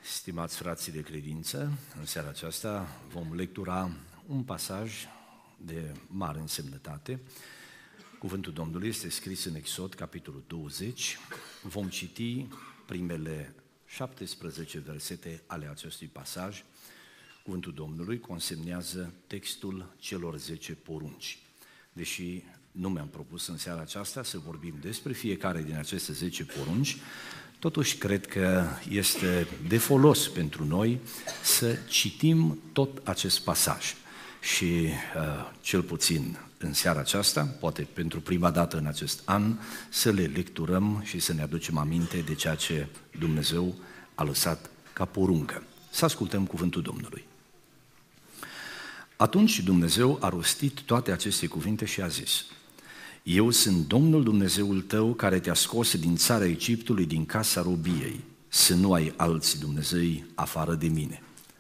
Stimați frații de credință, în seara aceasta vom lectura un pasaj de mare însemnătate. Cuvântul Domnului este scris în Exod, capitolul 20. Vom citi primele 17 versete ale acestui pasaj. Cuvântul Domnului consemnează textul celor 10 porunci. Deși nu mi-am propus în seara aceasta să vorbim despre fiecare din aceste 10 porunci, totuși cred că este de folos pentru noi să citim tot acest pasaj și cel puțin în seara aceasta, poate pentru prima dată în acest an, să le lecturăm și să ne aducem aminte de ceea ce Dumnezeu a lăsat ca poruncă. Să ascultăm cuvântul Domnului. Atunci Dumnezeu a rostit toate aceste cuvinte și a zis: Eu sunt Domnul Dumnezeul tău care te-a scos din țara Egiptului, din casa robiei, să nu ai alți Dumnezei afară de mine.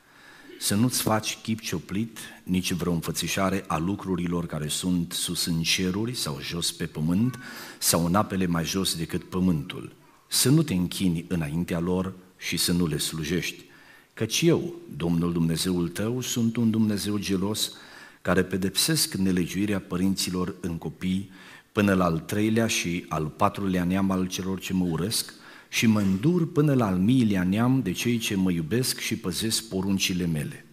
Să nu-ți faci chip cioplit, nici vreo înfățișare a lucrurilor care sunt sus în ceruri sau jos pe pământ sau în apele mai jos decât pământul. Să nu te închini înaintea lor și să nu le slujești, căci eu, Domnul Dumnezeul tău, sunt un Dumnezeu gelos care pedepsesc nelegiuirea părinților în copii până la al 3-lea și al 4-lea neam al celor ce mă urăsc și mă îndur până la al 1000-lea neam de cei ce mă iubesc și păzesc poruncile mele.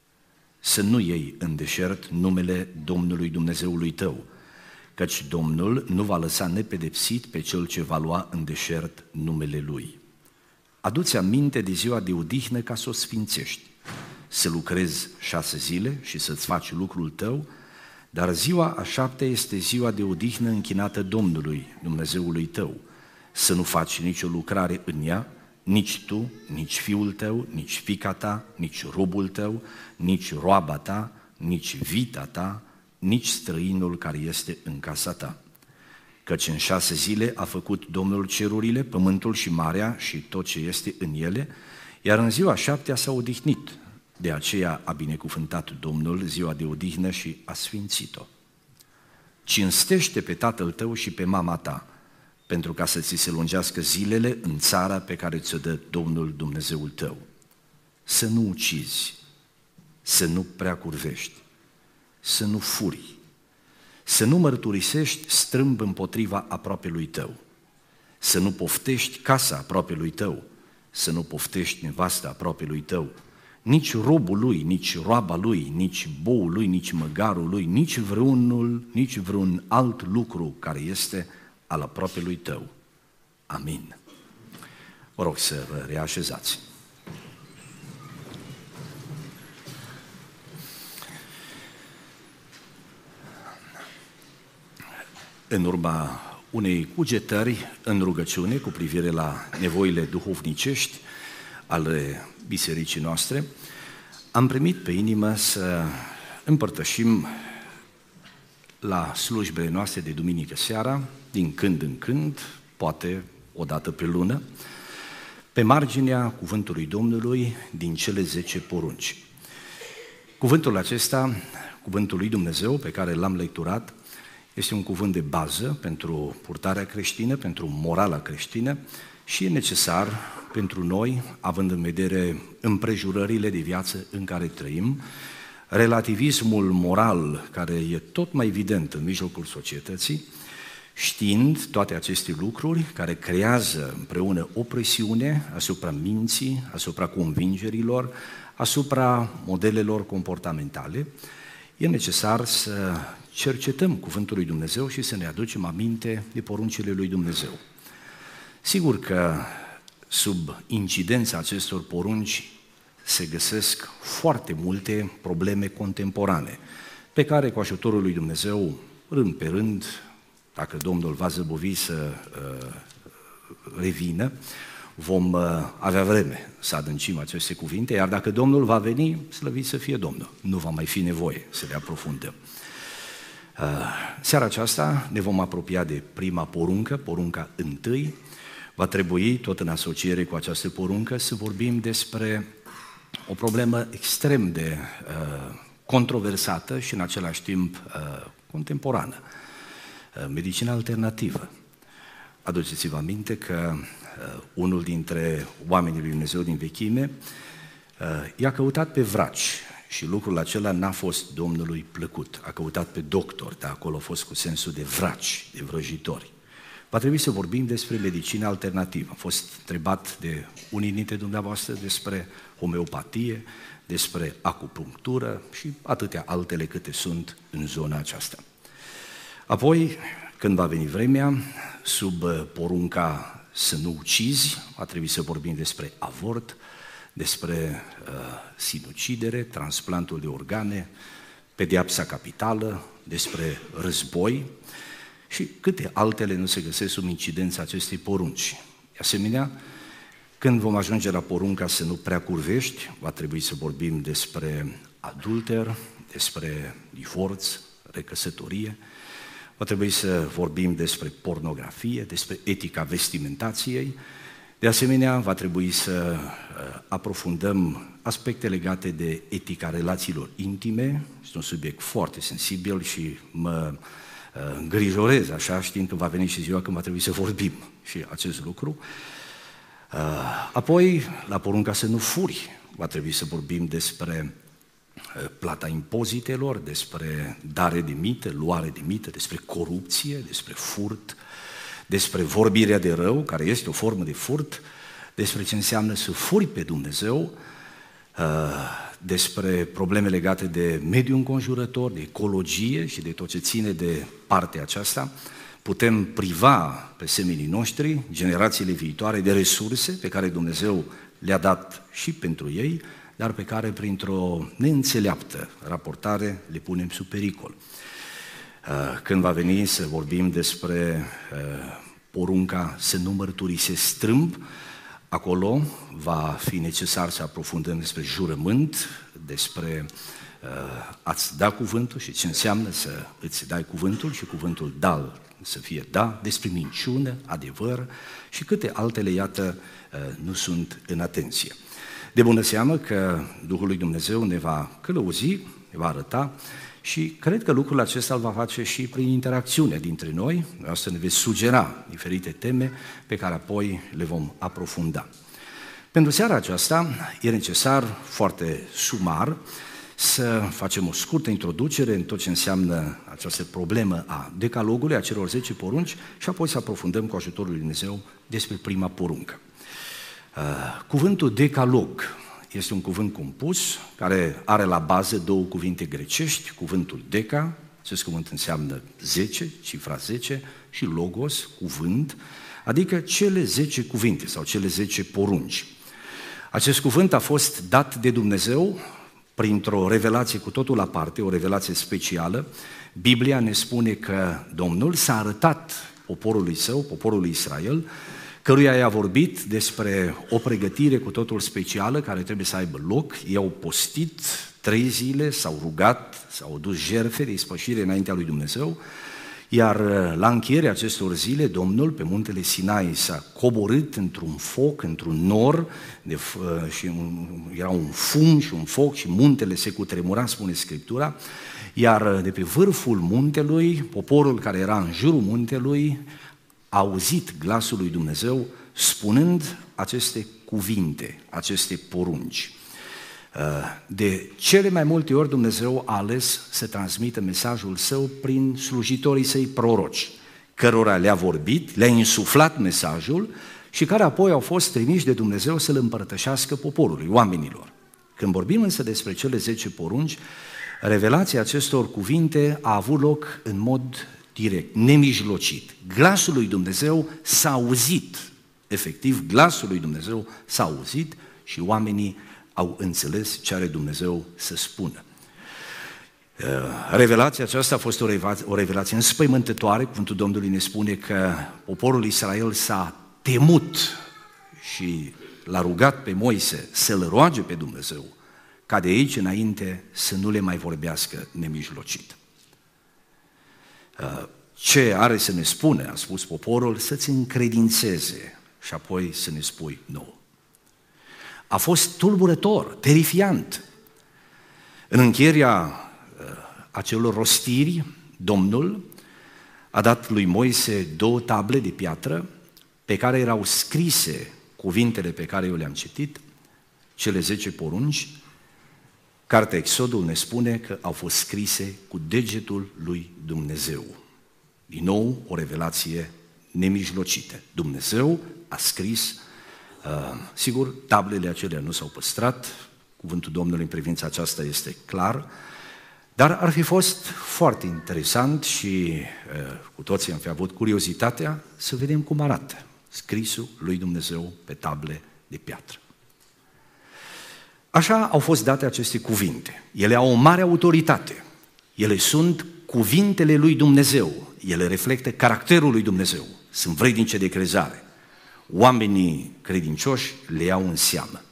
Să nu iei în deșert numele Domnului Dumnezeului tău, căci Domnul nu va lăsa nepedepsit pe cel ce va lua în deșert numele Lui. Adu-ți aminte de ziua de odihnă ca să o sfințești, să lucrezi 6 zile și să-ți faci lucrul tău, dar ziua a 7-a este ziua de odihnă închinată Domnului, Dumnezeului tău. Să nu faci nicio lucrare în ea, nici tu, nici fiul tău, nici fiica ta, nici robul tău, nici roaba ta, nici vita ta, nici străinul care este în casa ta. Căci în 6 zile a făcut Domnul cerurile, pământul și marea și tot ce este în ele, iar în ziua 7-a s-a odihnit. De aceea a binecuvântat Domnul ziua de odihnă și a sfințit-o. Cinstește pe tatăl tău și pe mama ta, pentru ca să ți se lungească zilele în țara pe care ți-o dă Domnul Dumnezeul tău. Să nu ucizi, să nu prea curvești, să nu furi, să nu mărturisești strâmb împotriva aproapelui tău, să nu poftești casa aproapelui tău, să nu poftești nevasta aproapelui tău, nici robul lui, nici roaba lui, nici boul lui, nici măgarul lui, nici vreun alt lucru care este al aproapelui tău. Amin. Vă rog să vă reașezați. În urma unei cugetări în rugăciune cu privire la nevoile duhovnicești ale bisericii noastre, am primit pe inimă să împărtășim la slujbele noastre de duminică seara, din când în când, poate o dată pe lună, pe marginea cuvântului Domnului din cele 10 porunci. Cuvântul acesta, cuvântul lui Dumnezeu pe care l-am lecturat, este un cuvânt de bază pentru purtarea creștină, pentru morala creștină și e necesar pentru noi, având în vedere împrejurările de viață în care trăim, relativismul moral care e tot mai evident în mijlocul societății, știind toate aceste lucruri care creează împreună o presiune asupra minții, asupra convingerilor, asupra modelelor comportamentale, e necesar să cercetăm cuvântul lui Dumnezeu și să ne aducem aminte de poruncile lui Dumnezeu. Sigur că sub incidența acestor porunci se găsesc foarte multe probleme contemporane, pe care cu ajutorul lui Dumnezeu, rând pe rând, dacă Domnul va zăbovi să revină, vom avea vreme să adâncim aceste cuvinte, iar dacă Domnul va veni, slăvit să fie Domnul, nu va mai fi nevoie să le aprofundăm. Seara aceasta ne vom apropia de prima poruncă, porunca 1. Va trebui, tot în asociere cu această poruncă, să vorbim despre o problemă extrem de controversată și în același timp contemporană, medicina alternativă. Aduceți-vă aminte că unul dintre oamenii lui Dumnezeu din vechime, i-a căutat pe vraci și lucrul acela n-a fost Domnului plăcut. A căutat pe doctor, dar acolo a fost cu sensul de vraci, de vrăjitori. Va trebui să vorbim despre medicină alternativă. Am fost întrebat de unii dintre dumneavoastră despre homeopatie, despre acupunctură și atâtea altele câte sunt în zona aceasta. Apoi, când va veni vremea, sub porunca să nu ucizi, va trebui să vorbim despre avort, despre sinucidere, transplantul de organe, pedeapsa capitală, despre război și câte altele nu se găsesc sub incidența acestei porunci. De asemenea, când vom ajunge la porunca să nu prea curvești, va trebui să vorbim despre adulter, despre divorț, recăsătorie, va trebui să vorbim despre pornografie, despre etica vestimentației. De asemenea, va trebui să aprofundăm aspecte legate de etica relațiilor intime. Este un subiect foarte sensibil și mă îngrijorez așa, știind că va veni și ziua când va trebui să vorbim și acest lucru. Apoi, la porunca să nu furi, va trebui să vorbim despre plata impozitelor, despre dare de mită, luare de mită, despre corupție, despre furt, despre vorbirea de rău, care este o formă de furt, despre ce înseamnă să furi pe Dumnezeu, despre probleme legate de mediul înconjurător, de ecologie și de tot ce ține de partea aceasta. Putem priva pe semenii noștri, generațiile viitoare, de resurse pe care Dumnezeu le-a dat și pentru ei, dar pe care printr-o neînțeleaptă raportare le punem sub pericol. Când va veni să vorbim despre porunca să nu mărturisesc strâmb, acolo va fi necesar să aprofundăm despre jurământ, despre a-ți da cuvântul și ce înseamnă să îți dai cuvântul și cuvântul da să fie da, despre minciună, adevăr și câte altele, iată, nu sunt în atenție. De bună seamă că Duhul lui Dumnezeu ne va călăuzi, ne va arăta și cred că lucrul acesta îl va face și prin interacțiune dintre noi. Vreau să ne veți sugera diferite teme pe care apoi le vom aprofunda. Pentru seara aceasta e necesar, foarte sumar, să facem o scurtă introducere în tot ce înseamnă această problemă a decalogului, a celor 10 porunci și apoi să aprofundăm cu ajutorul lui Dumnezeu despre prima poruncă. Cuvântul decalog este un cuvânt compus care are la bază două cuvinte grecești, cuvântul deca, acest cuvânt înseamnă 10, cifra 10, și logos, cuvânt, adică cele 10 cuvinte sau cele 10 porunci. Acest cuvânt a fost dat de Dumnezeu printr-o revelație cu totul aparte, o revelație specială. Biblia ne spune că Domnul s-a arătat poporului său, poporului Israel, căruia i-a vorbit despre o pregătire cu totul specială care trebuie să aibă loc. Ei au postit 3 zile, s-au rugat, s-au dus jertfe de ispășire înaintea lui Dumnezeu, iar la încheierea acestor zile, Domnul pe muntele Sinai s-a coborât într-un foc, într-un nor, și era un fum și un foc și muntele se cutremura, spune Scriptura, iar de pe vârful muntelui, poporul care era în jurul muntelui a auzit glasul lui Dumnezeu spunând aceste cuvinte, aceste porunci. De cele mai multe ori Dumnezeu a ales să transmită mesajul său prin slujitorii săi proroci, cărora le-a vorbit, le-a insuflat mesajul și care apoi au fost trimiși de Dumnezeu să-l împărtășească poporului, oamenilor. Când vorbim însă despre cele 10 porunci, revelația acestor cuvinte a avut loc în mod direct, nemijlocit. Glasul lui Dumnezeu s-a auzit, efectiv, glasul lui Dumnezeu s-a auzit și oamenii au înțeles ce are Dumnezeu să spună. Revelația aceasta a fost o revelație înspăimântătoare. Cuvântul Domnului ne spune că poporul Israel s-a temut și l-a rugat pe Moise să-l roage pe Dumnezeu ca de aici înainte să nu le mai vorbească nemijlocit. Ce are să ne spune, a spus poporul, să-ți încredințeze și apoi să ne spui nouă. A fost tulburător, terifiant. În încheierea acelor rostiri, Domnul a dat lui Moise 2 table de piatră pe care erau scrise cuvintele pe care eu le-am citit, cele 10 porunci, cartea Exodul ne spune că au fost scrise cu degetul lui Dumnezeu. Din nou, o revelație nemijlocită. Dumnezeu a scris, sigur, tablele acelea nu s-au păstrat, cuvântul Domnului în privința aceasta este clar, dar ar fi fost foarte interesant și cu toții am fi avut curiozitatea să vedem cum arată scrisul lui Dumnezeu pe table de piatră. Așa au fost date aceste cuvinte. Ele au o mare autoritate. Ele sunt cuvintele lui Dumnezeu. Ele reflectă caracterul lui Dumnezeu. Sunt vrednice de crezare. Oamenii credincioși le iau în seamă.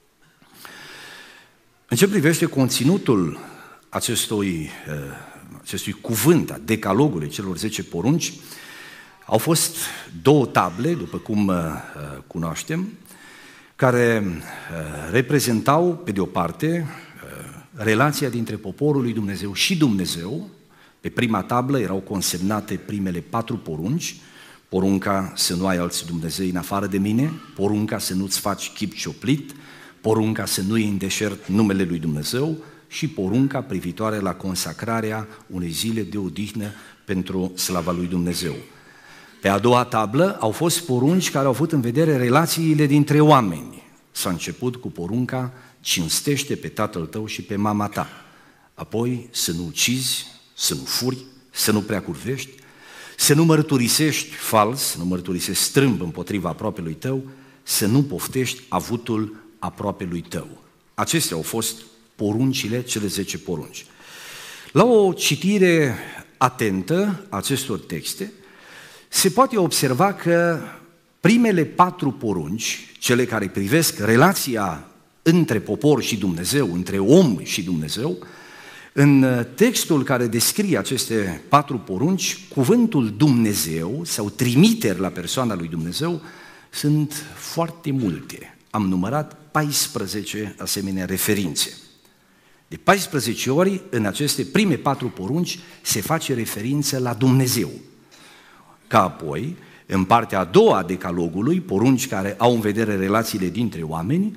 În ce privește conținutul acestui cuvânt, a decalogului, celor 10 porunci, au fost 2 table, după cum cunoaștem, care reprezentau, pe de o parte, relația dintre poporul lui Dumnezeu și Dumnezeu. Pe prima tablă erau consemnate primele 4 porunci, porunca să nu ai alți Dumnezei în afară de mine, porunca să nu-ți faci chip cioplit, porunca să nu iei în deșert numele lui Dumnezeu și porunca privitoare la consacrarea unei zile de odihnă pentru slava lui Dumnezeu. Pe a doua tablă au fost porunci care au avut în vedere relațiile dintre oameni. S-a început cu porunca: cinstește pe tatăl tău și pe mama ta. Apoi să nu ucizi, să nu furi, să nu prea curvești, să nu mărturisești fals, să nu mărturisești strâmb împotriva aproapelui tău, să nu poftești avutul aproapelui tău. Acestea au fost poruncile, cele 10 porunci. La o citire atentă a acestor texte, se poate observa că primele 4 porunci, cele care privesc relația între popor și Dumnezeu, între om și Dumnezeu, în textul care descrie aceste 4 porunci, cuvântul Dumnezeu sau trimiteri la persoana lui Dumnezeu sunt foarte multe. Am numărat 14 asemenea referințe. De 14 ori, în aceste prime 4 porunci, se face referință la Dumnezeu. Ca apoi, în partea a doua a decalogului, porunci care au în vedere relațiile dintre oameni,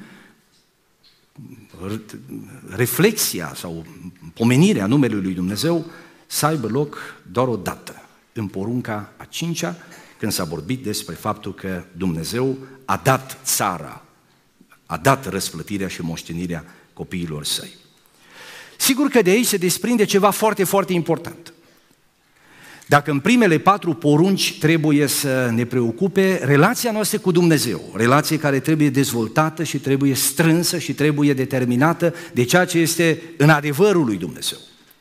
reflexia sau pomenirea numelui lui Dumnezeu să aibă loc doar o dată, în porunca a 5-a, când s-a vorbit despre faptul că Dumnezeu a dat țara, a dat răsplătirea și moștenirea copiilor săi. Sigur că de aici se desprinde ceva foarte, foarte important. Dacă în primele 4 porunci trebuie să ne preocupe relația noastră cu Dumnezeu, relație care trebuie dezvoltată și trebuie strânsă și trebuie determinată de ceea ce este în adevărul lui Dumnezeu.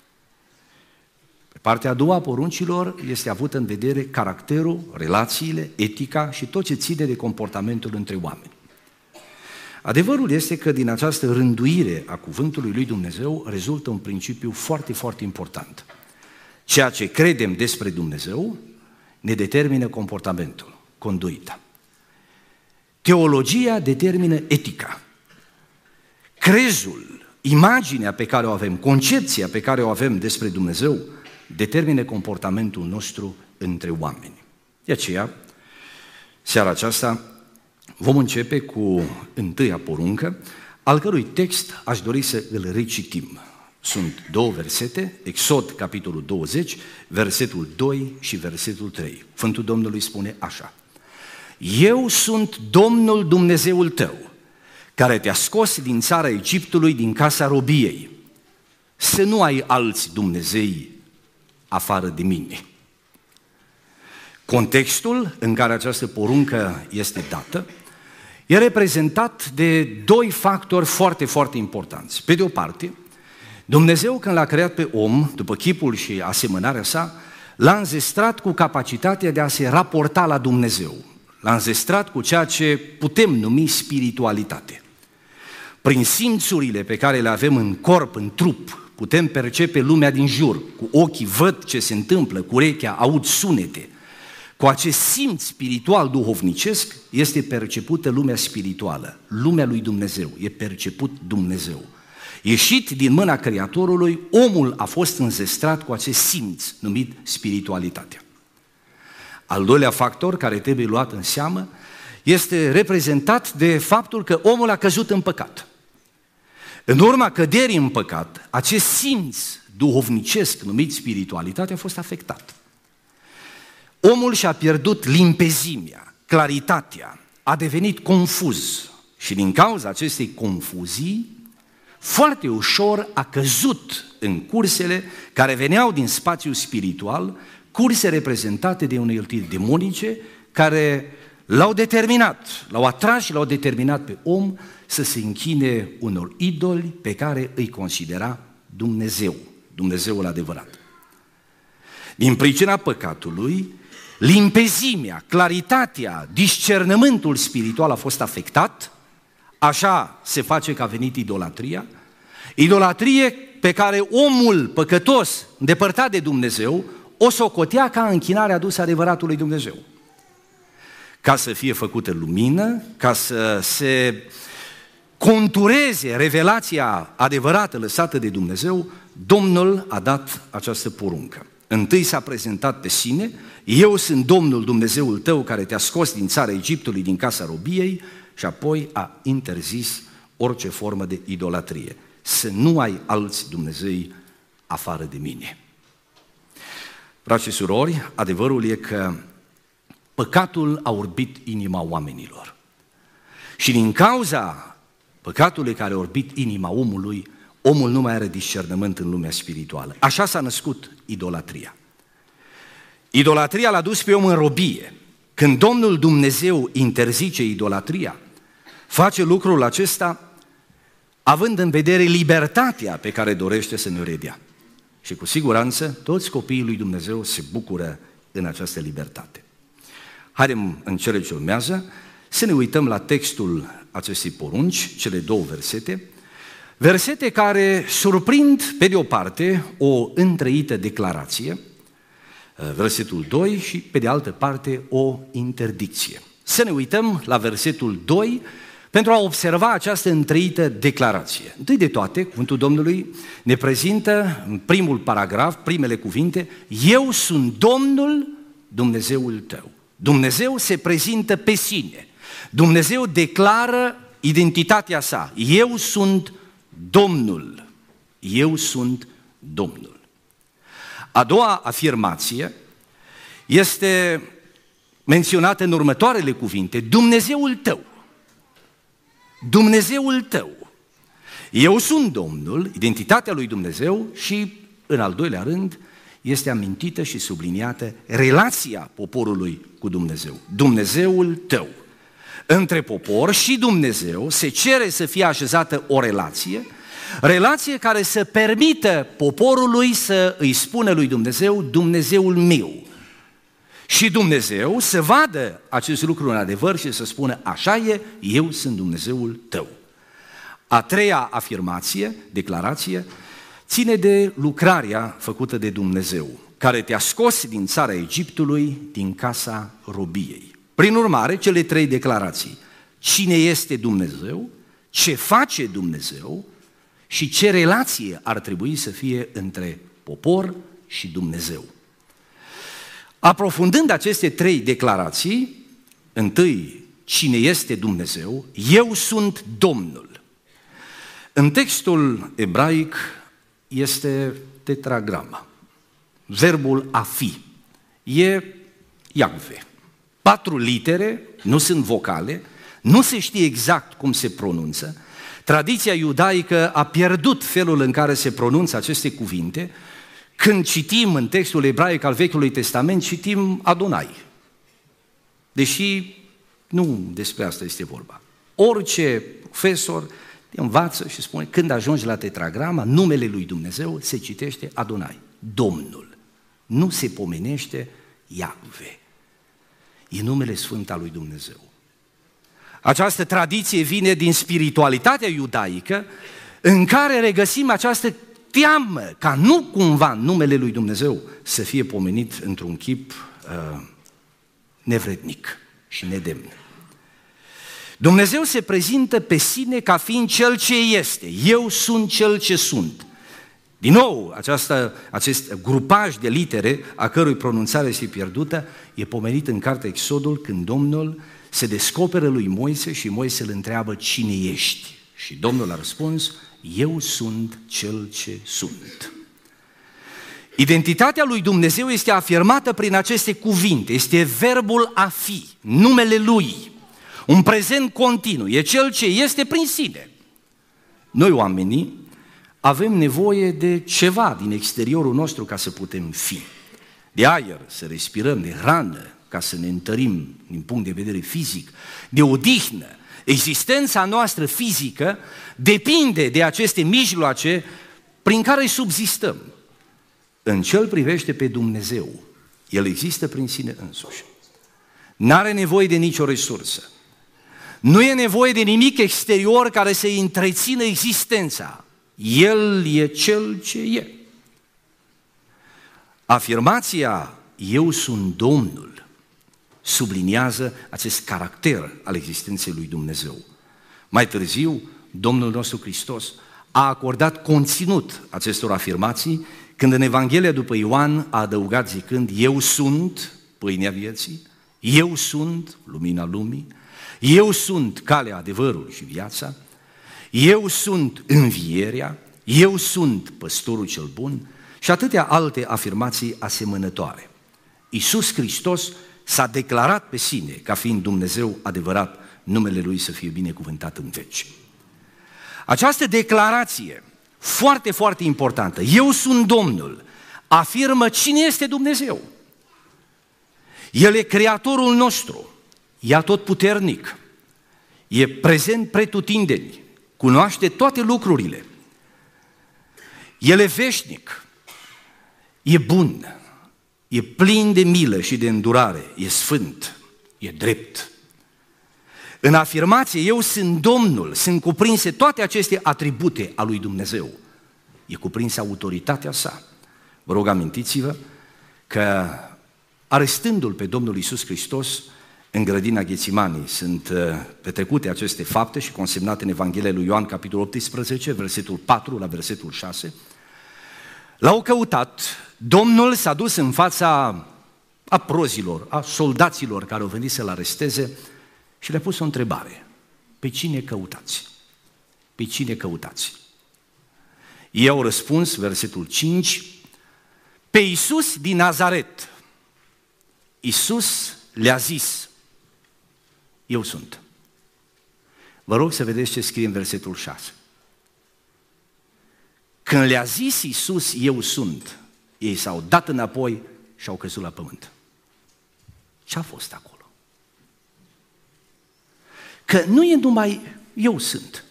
Pe partea a doua a poruncilor este avut în vedere caracterul, relațiile, etica și tot ce ține de comportamentul între oameni. Adevărul este că din această rânduire a cuvântului lui Dumnezeu rezultă un principiu foarte, foarte important. Ceea ce credem despre Dumnezeu ne determină comportamentul, conduita. Teologia determină etica. Crezul, imaginea pe care o avem, concepția pe care o avem despre Dumnezeu, determină comportamentul nostru între oameni. De aceea, seara aceasta vom începe cu întâia poruncă, al cărui text aș dori să îl recitim. Sunt 2 versete, Exod, capitolul 20, versetul 2 și versetul 3. Cuvântul Domnului spune așa: Eu sunt Domnul Dumnezeul tău, care te-a scos din țara Egiptului, din casa robiei. Să nu ai alți Dumnezei afară de mine. Contextul în care această poruncă este dată e reprezentat de 2 factori foarte, foarte importanți. Pe de o parte, Dumnezeu, când l-a creat pe om, după chipul și asemănarea sa, l-a înzestrat cu capacitatea de a se raporta la Dumnezeu. L-a înzestrat cu ceea ce putem numi spiritualitate. Prin simțurile pe care le avem în corp, în trup, putem percepe lumea din jur. Cu ochii văd ce se întâmplă, cu urechea aud sunete. Cu acest simț spiritual duhovnicesc este percepută lumea spirituală, lumea lui Dumnezeu, e perceput Dumnezeu. Ieșit din mâna Creatorului, omul a fost înzestrat cu acest simț numit spiritualitatea. Al doilea factor care trebuie luat în seamă este reprezentat de faptul că omul a căzut în păcat. În urma căderii în păcat, acest simț duhovnicesc numit spiritualitate a fost afectat. Omul și-a pierdut limpezimea, claritatea, a devenit confuz și din cauza acestei confuzii, foarte ușor a căzut în cursele care veneau din spațiul spiritual, curse reprezentate de unelte demonice care l-au determinat, l-au atras și l-au determinat pe om să se închine unor idoli pe care îi considera Dumnezeu, Dumnezeul adevărat. Din pricina păcatului, limpezimea, claritatea, discernământul spiritual a fost afectat, așa se face că a venit idolatria, idolatrie pe care omul păcătos, îndepărtat de Dumnezeu, o socotea ca închinare adusă adevăratului Dumnezeu. Ca să fie făcută lumină, ca să se contureze revelația adevărată lăsată de Dumnezeu, Domnul a dat această poruncă. Întâi s-a prezentat pe sine: eu sunt Domnul Dumnezeul tău care te-a scos din țara Egiptului, din casa robiei, și apoi a interzis orice formă de idolatrie. Să nu ai alți Dumnezei afară de mine. Frați și surori, adevărul e că păcatul a orbit inima oamenilor. Și din cauza păcatului care a orbit inima omului, omul nu mai are discernământ în lumea spirituală. Așa s-a născut idolatria. Idolatria l-a dus pe om în robie. Când Domnul Dumnezeu interzice idolatria, face lucrul acesta având în vedere libertatea pe care dorește să ne redea. Și cu siguranță toți copiii lui Dumnezeu se bucură în această libertate. Haidem în cele ce urmează să ne uităm la textul acestei porunci, cele două versete, versete care surprind pe de o parte o întrăită declarație, versetul 2, și pe de altă parte o interdicție. Să ne uităm la versetul 2 pentru a observa această întrăită declarație. Întâi de toate, cuvântul Domnului ne prezintă în primul paragraf, primele cuvinte: eu sunt Domnul Dumnezeul tău. Dumnezeu se prezintă pe sine. Dumnezeu declară identitatea sa. Eu sunt Domnul. Eu sunt Domnul. A doua afirmație este menționată în următoarele cuvinte: Dumnezeul tău. Dumnezeul tău. Eu sunt Domnul, identitatea lui Dumnezeu, și în al doilea rând este amintită și subliniată relația poporului cu Dumnezeu. Dumnezeul tău. Între popor și Dumnezeu se cere să fie așezată o relație care să permită poporului să îi spună lui Dumnezeu: Dumnezeul meu. Și Dumnezeu să vadă acest lucru în adevăr și să spună: așa e, eu sunt Dumnezeul tău. A treia afirmație, declarație, ține de lucrarea făcută de Dumnezeu, care te-a scos din țara Egiptului, din casa robiei. Prin urmare, cele trei declarații: cine este Dumnezeu, ce face Dumnezeu și ce relație ar trebui să fie între popor și Dumnezeu. Aprofundând aceste trei declarații, întâi, cine este Dumnezeu, eu sunt Domnul. În textul ebraic este tetragrama. Verbul a fi e Iahve. 4 litere, nu sunt vocale, nu se știe exact cum se pronunță. Tradiția iudaică a pierdut felul în care se pronunță aceste cuvinte. Când citim în textul ebraic al Vechiului Testament, citim Adonai. Deși nu despre asta este vorba. Orice profesor învață și spune: când ajungi la tetragrama, numele lui Dumnezeu se citește Adonai, Domnul. Nu se pomenește Iahve. E numele sfânt al lui Dumnezeu. Această tradiție vine din spiritualitatea iudaică, în care regăsim această teamă ca nu cumva numele lui Dumnezeu să fie pomenit într-un chip nevrednic și nedemn. Dumnezeu se prezintă pe sine ca fiind Cel ce este. Eu sunt Cel ce sunt. Din nou, acest grupaj de litere, a cărui pronunțare este pierdută, e pomenit în cartea Exodul, când Domnul se descoperă lui Moise și Moise îl întreabă: cine ești? Și Domnul a răspuns: eu sunt cel ce sunt. Identitatea lui Dumnezeu este afirmată prin aceste cuvinte, este verbul a fi, numele Lui, un prezent continuu, e Cel ce este prin sine. Noi, oamenii, avem nevoie de ceva din exteriorul nostru ca să putem fi. De aer, să respirăm, de hrană, ca să ne întărim din punct de vedere fizic, de odihnă. Existența noastră fizică depinde de aceste mijloace prin care subzistăm. În ce îl privește pe Dumnezeu, El există prin sine însuși. N-are nevoie de nicio resursă. Nu e nevoie de nimic exterior care să-i întrețină existența. El e Cel ce e. Afirmația eu sunt Domnul subliniază acest caracter al existenței lui Dumnezeu. Mai târziu, Domnul nostru Hristos a acordat conținut acestor afirmații când în Evanghelia după Ioan a adăugat zicând: eu sunt pâinea vieții, eu sunt lumina lumii, eu sunt calea, adevărul și viața, eu sunt învierea, eu sunt păstorul cel bun și atâtea alte afirmații asemănătoare. Iisus Hristos s-a declarat pe sine ca fiind Dumnezeu adevărat, numele Lui să fie binecuvântat în veci. Această declarație foarte, foarte importantă, eu sunt Domnul, afirmă cine este Dumnezeu. El e Creatorul nostru, e atotputernic, e prezent pretutindeni, cunoaște toate lucrurile. El e veșnic, e bun, e plin de milă și de îndurare, e sfânt, e drept. În afirmație, eu sunt Domnul, sunt cuprinse toate aceste atribute a lui Dumnezeu. E cuprinsă autoritatea sa. Vă rog, amintiți-vă că arestându-L pe Domnul Iisus Hristos în grădina Ghețimanii sunt petrecute aceste fapte și consemnate în Evanghelia lui Ioan, capitolul 18, versetul 4 la versetul 6. L-au căutat, Domnul s-a dus în fața aprozilor, a soldaților care au venit să-L aresteze și le-a pus o întrebare: pe cine căutați? Pe cine căutați? Ei au răspuns, versetul 5, pe Iisus din Nazaret. Iisus le-a zis: eu sunt. Vă rog să vedeți ce scrie în versetul 6. Când le-a zis Iisus, eu sunt, ei s-au dat înapoi și au căzut la pământ. Ce-a fost acolo? Că nu e numai eu sunt.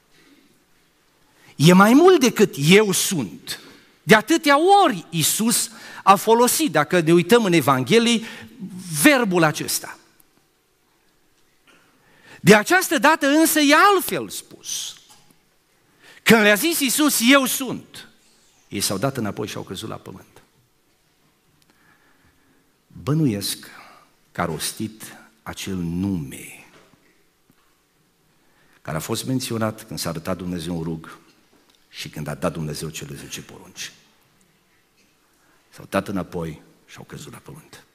E mai mult decât eu sunt. De atâtea ori Iisus a folosit, dacă ne uităm în Evanghelii, verbul acesta. De această dată însă e altfel spus. Când le-a zis Iisus, eu sunt, ei s-au dat înapoi și au căzut la pământ. Bănuiesc că a rostit acel nume care a fost menționat când s-a arătat Dumnezeu în rug și când a dat Dumnezeu cele 10 porunci. S-au dat înapoi și au căzut la pământ.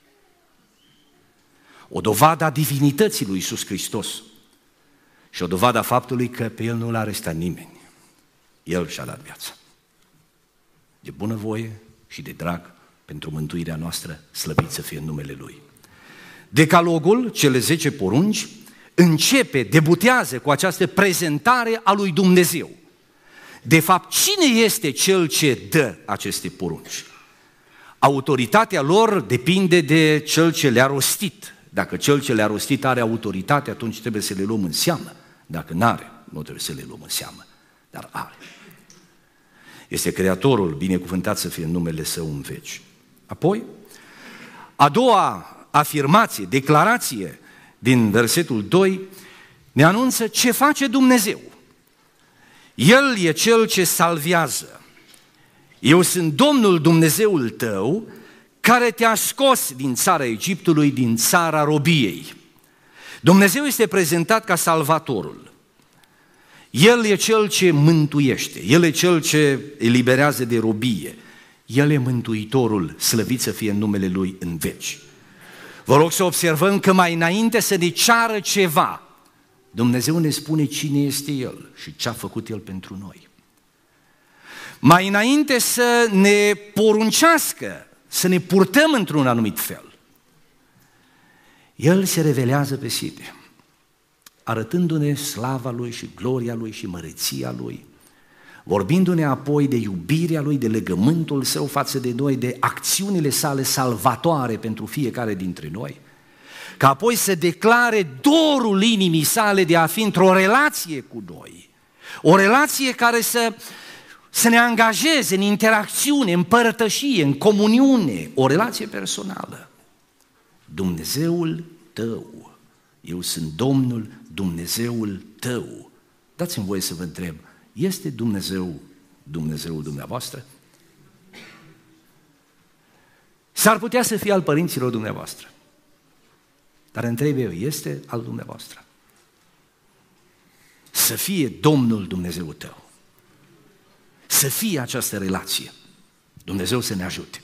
O dovadă a divinității lui Iisus Hristos și o dovadă a faptului că pe El nu l-a arestat nimeni. El și-a dat viața. De bunăvoie și de drag pentru mântuirea noastră, slăvit să fie în numele Lui. Decalogul, cele 10 porunci, debutează cu această prezentare a lui Dumnezeu. De fapt, cine este Cel ce dă aceste porunci? Autoritatea lor depinde de Cel ce le-a rostit. Dacă Cel ce le-a rostit are autoritate, atunci trebuie să le luăm în seamă. Dacă n-are, nu trebuie să le luăm în seamă, dar are. Este Creatorul, binecuvântat să fie în numele Său în veci. Apoi, a doua afirmație, declarație din versetul 2, ne anunță ce face Dumnezeu. El e Cel ce salvează. Eu sunt Domnul Dumnezeul tău, care te-a scos din țara Egiptului, din țara robiei. Dumnezeu este prezentat ca salvatorul. El e Cel ce mântuiește, El e Cel ce eliberează de robie, El e Mântuitorul, slăvit să fie numele Lui în veci. Vă rog să observăm că mai înainte să ne ceară ceva, Dumnezeu ne spune cine este El și ce a făcut El pentru noi. Mai înainte să ne poruncească să ne purtăm într-un anumit fel, El se revelează pe sine, arătându-ne slava Lui și gloria Lui și măreția Lui, vorbindu-ne apoi de iubirea Lui, de legământul Său față de noi, de acțiunile Sale salvatoare pentru fiecare dintre noi, ca apoi să declare dorul inimii Sale de a fi într-o relație cu noi, o relație care să ne angajeze în interacțiune, în părtășie, în comuniune, o relație personală. Dumnezeul tău, eu sunt Domnul Dumnezeul tău. Dați-mi voie să vă întreb, este Dumnezeul dumneavoastră? S-ar putea să fie al părinților dumneavoastră, dar întreb eu, este al dumneavoastră? Să fie Domnul Dumnezeul tău, să fie această relație. Dumnezeu să ne ajute.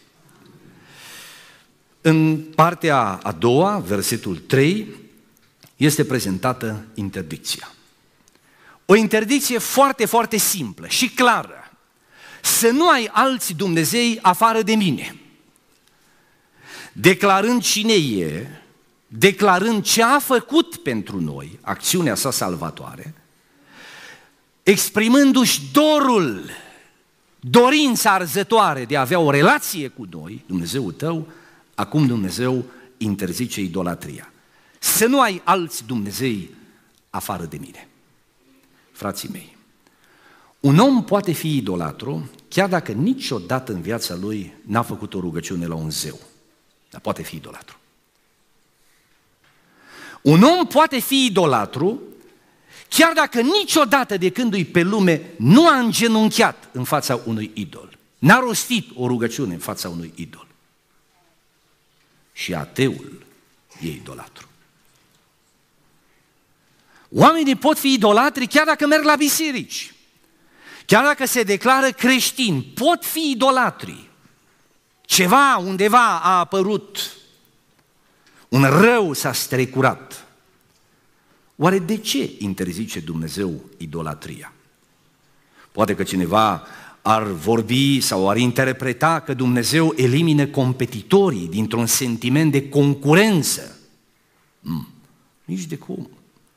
În partea a doua, versetul 3, este prezentată interdicția. O interdicție foarte, foarte simplă și clară. Să nu ai alți Dumnezei afară de mine. Declarând cine e, declarând ce a făcut pentru noi, acțiunea sa salvatoare, exprimându-și dorința arzătoare de a avea o relație cu noi, Dumnezeul tău, acum Dumnezeu interzice idolatria. Să nu ai alți Dumnezei afară de mine. Frații mei, un om poate fi idolatru chiar dacă niciodată în viața lui n-a făcut o rugăciune la un zeu, dar poate fi idolatru. Un om poate fi idolatru chiar dacă niciodată de când e pe lume nu a îngenunchiat în fața unui idol, n-a rostit o rugăciune în fața unui idol. Și ateul e idolatru. Oamenii pot fi idolatri chiar dacă merg la biserici, chiar dacă se declară creștini, pot fi idolatri. Ceva undeva a apărut, un rău s-a strecurat. Oare de ce interzice Dumnezeu idolatria? Poate că cineva ar vorbi sau ar interpreta că Dumnezeu elimină competitorii dintr-un sentiment de concurență. Nici de cum.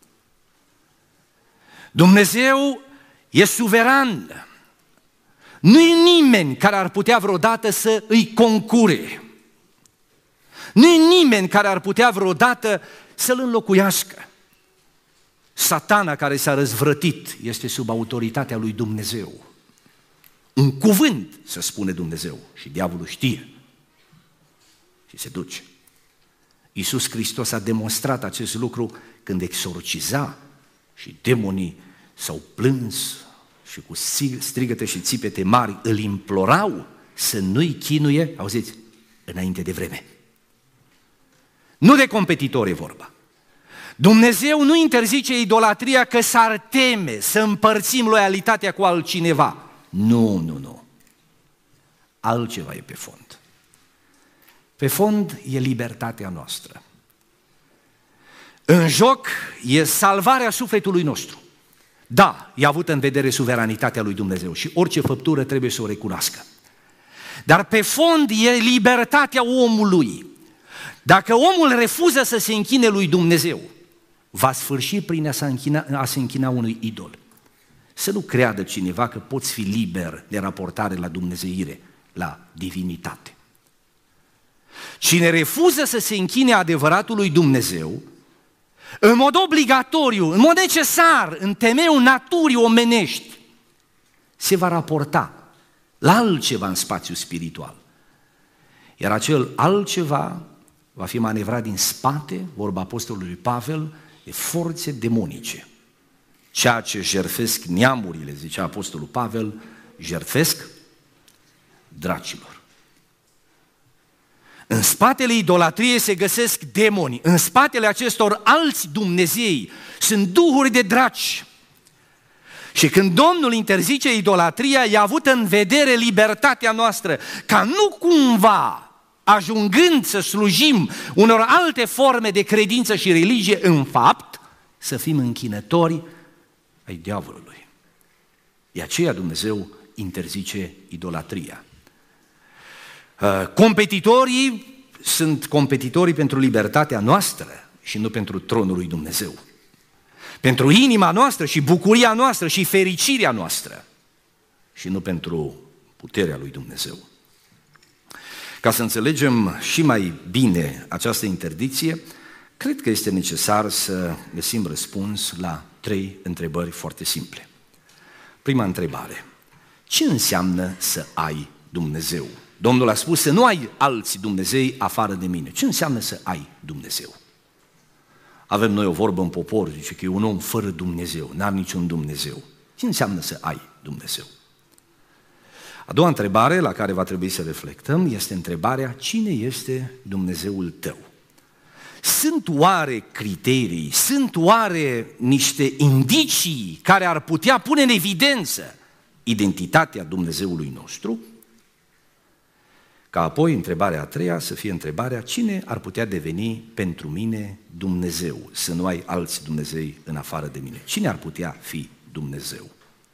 Dumnezeu e suveran. Nu e nimeni care ar putea vreodată să îi concure. Nu e nimeni care ar putea vreodată să-l înlocuiască. Satana care s-a răzvrătit este sub autoritatea lui Dumnezeu. Un cuvânt, să spune Dumnezeu, și diavolul știe și se duce. Iisus Hristos a demonstrat acest lucru când exorciza și demonii s-au plâns și cu strigăte și țipete mari îl implorau să nu-i chinuie, auziți, înainte de vreme. Nu de competitori e vorba. Dumnezeu nu interzice idolatria că s-ar teme să împărțim loialitatea cu altcineva. Nu. Altceva e pe fond. Pe fond e libertatea noastră. În joc e salvarea sufletului nostru. Da, e avută în vedere suveranitatea lui Dumnezeu și orice făptură trebuie să o recunoască. Dar pe fond e libertatea omului. Dacă omul refuză să se închine lui Dumnezeu, va sfârși prin a se închina unui idol. Să nu creadă cineva că poți fi liber de raportare la dumnezeire, la divinitate. Cine refuză să se închine adevăratului Dumnezeu, în mod obligatoriu, în mod necesar, în temeiul naturii omenești, se va raporta la altceva în spațiu spiritual. Iar acel altceva va fi manevrat din spate, vorba apostolului Pavel, de forțe demonice. Ceea ce jertfesc neamurile, zicea apostolul Pavel, jertfesc dracilor. În spatele idolatriei se găsesc demoni, în spatele acestor alți dumnezei sunt duhuri de draci. Și când Domnul interzice idolatria, i-a avut în vedere libertatea noastră, ca nu cumva, ajungând să slujim unor alte forme de credință și religie, în fapt, să fim închinători ai diavolului. De aceea Dumnezeu interzice idolatria. Competitorii sunt competitorii pentru libertatea noastră și nu pentru tronul lui Dumnezeu. Pentru inima noastră și bucuria noastră și fericirea noastră și nu pentru puterea lui Dumnezeu. Ca să înțelegem și mai bine această interdicție, cred că este necesar să găsim răspuns la 3 întrebări foarte simple. Prima întrebare: ce înseamnă să ai Dumnezeu? Domnul a spus să nu ai alți Dumnezei afară de mine. Ce înseamnă să ai Dumnezeu? Avem noi o vorbă în popor, zice că e un om fără Dumnezeu, n-am niciun Dumnezeu. Ce înseamnă să ai Dumnezeu? A doua întrebare la care va trebui să reflectăm este întrebarea: cine este Dumnezeul tău? Sunt oare criterii, sunt oare niște indicii care ar putea pune în evidență identitatea Dumnezeului nostru? Ca apoi întrebarea a treia să fie întrebarea: cine ar putea deveni pentru mine Dumnezeu, să nu ai alți Dumnezei în afară de mine? Cine ar putea fi Dumnezeu?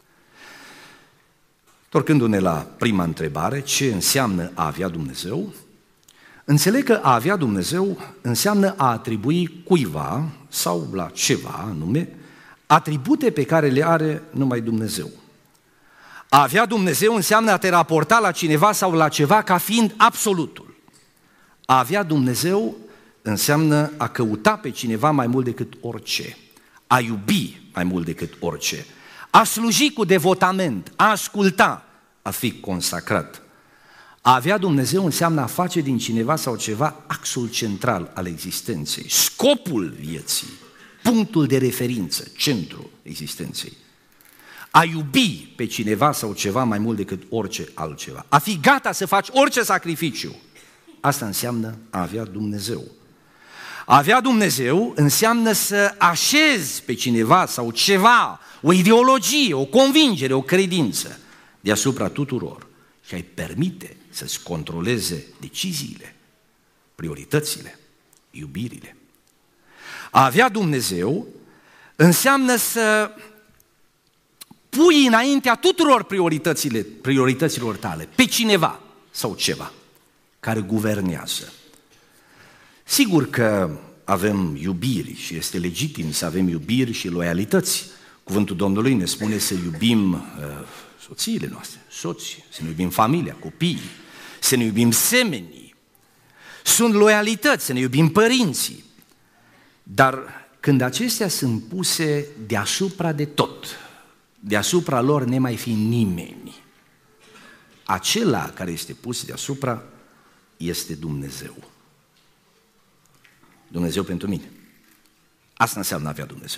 Torcându-ne la prima întrebare, ce înseamnă a avea Dumnezeu? Înțeleg că a avea Dumnezeu înseamnă a atribui cuiva sau la ceva anume atribute pe care le are numai Dumnezeu. A avea Dumnezeu înseamnă a te raporta la cineva sau la ceva ca fiind absolutul. A avea Dumnezeu înseamnă a căuta pe cineva mai mult decât orice, a iubi mai mult decât orice, a sluji cu devotament, a asculta, a fi consacrat. A avea Dumnezeu înseamnă a face din cineva sau ceva axul central al existenței, scopul vieții, punctul de referință, centrul existenței. A iubi pe cineva sau ceva mai mult decât orice altceva. A fi gata să faci orice sacrificiu. Asta înseamnă a avea Dumnezeu. A avea Dumnezeu înseamnă să așezi pe cineva sau ceva, o ideologie, o convingere, o credință deasupra tuturor și ai permite să-ți controleze deciziile, prioritățile, iubirile. A avea Dumnezeu înseamnă să pui înaintea tuturor priorităților tale pe cineva sau ceva care guvernează. Sigur că avem iubiri și este legitim să avem iubiri și loialități. Cuvântul Domnului ne spune să iubim soțiile noastre, soții, să ne iubim familia, copiii, să ne iubim semenii. Sunt loialități, să ne iubim părinții. Dar când acestea sunt puse deasupra de tot, deasupra lor nemai fi nimeni, acela care este pus deasupra este Dumnezeu. Dumnezeu pentru mine. Asta înseamnă a avea Dumnezeu.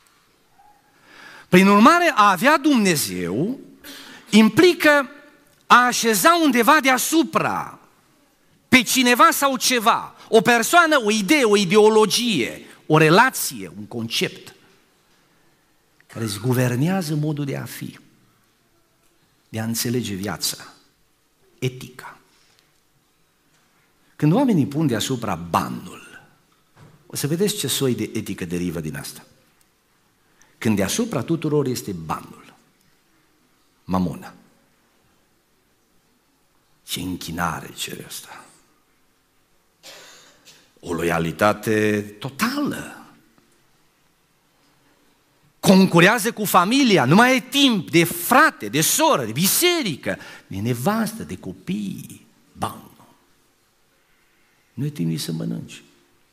Prin urmare, a avea Dumnezeu implică a așeza undeva deasupra pe cineva sau ceva, o persoană, o idee, o ideologie, o relație, un concept care îți guvernează modul de a fi, de a înțelege viața, etica. Când oamenii pun deasupra banul, o să vedeți ce soi de etică derivă din asta. Când deasupra tuturor este banul, mamona. Ce închinare cere asta. O loialitate totală. Concurează cu familia, nu mai e timp de frate, de soră, de biserică, de nevastă, de copii, banul. Nu e timp nici să mănânci.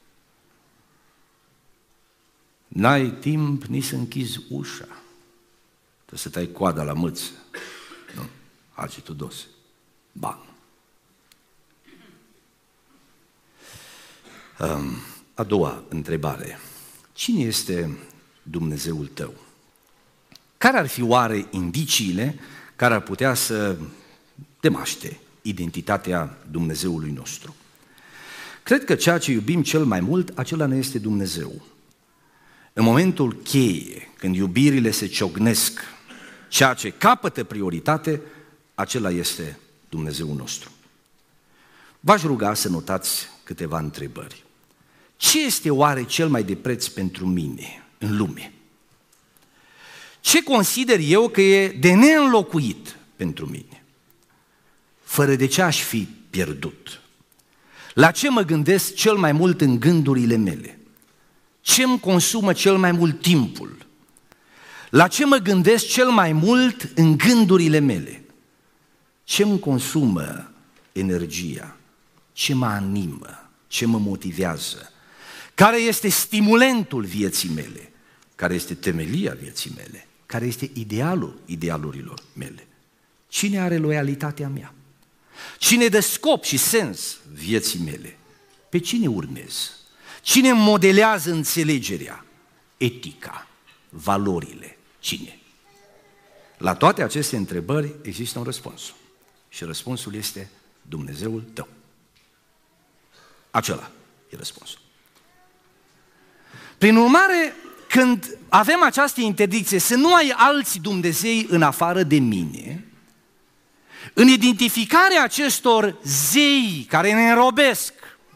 N-ai timp nici să închizi ușa. Trebuie să tai coada la mâță. Nu, Hagi Tudose. Ban. A doua întrebare. Cine este Dumnezeul tău? Care ar fi oare indiciile care ar putea să demaște identitatea Dumnezeului nostru? Cred că ceea ce iubim cel mai mult, acela ne este Dumnezeu. În momentul cheie, când iubirile se ciocnesc ceea ce capătă prioritate, acela este Dumnezeul nostru. V-aș ruga să notați câteva întrebări. Ce este oare cel mai de preț pentru mine în lume? Ce consider eu că e de neînlocuit pentru mine? Fără de ce aș fi pierdut? La ce mă gândesc cel mai mult în gândurile mele? Ce îmi consumă cel mai mult timpul? La ce mă gândesc cel mai mult în gândurile mele? Ce îmi consumă energia? Ce mă animă? Ce mă motivează? Care este stimulentul vieții mele? Care este temelia vieții mele? Care este idealul idealurilor mele? Cine are loialitatea mea? Cine dă scop și sens vieții mele? Pe cine urmez? Cine modelează înțelegerea, etica, valorile? Cine? La toate aceste întrebări există un răspuns. Și răspunsul este Dumnezeul tău. Acela e răspunsul. Prin urmare, când avem această interdicție să nu ai alți Dumnezei în afară de mine, în identificarea acestor zei care ne înrobesc,